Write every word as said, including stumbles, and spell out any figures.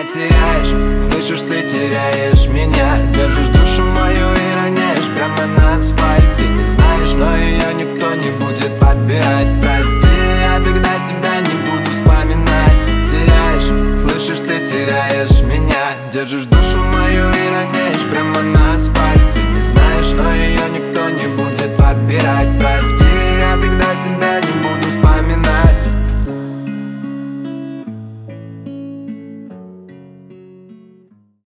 меня теряешь. Слышишь, ты теряешь меня. Держишь душу мою и роняешь прямо на асфальт. Ты не знаешь, но ее никто не будет подбирать. Прости, я тогда тебя не буду вспоминать. Теряешь, слышишь, ты теряешь меня. Держишь душу мою и роняешь прямо на асфальт. Ты не знаешь, но ее никто не будет подбирать. Прости,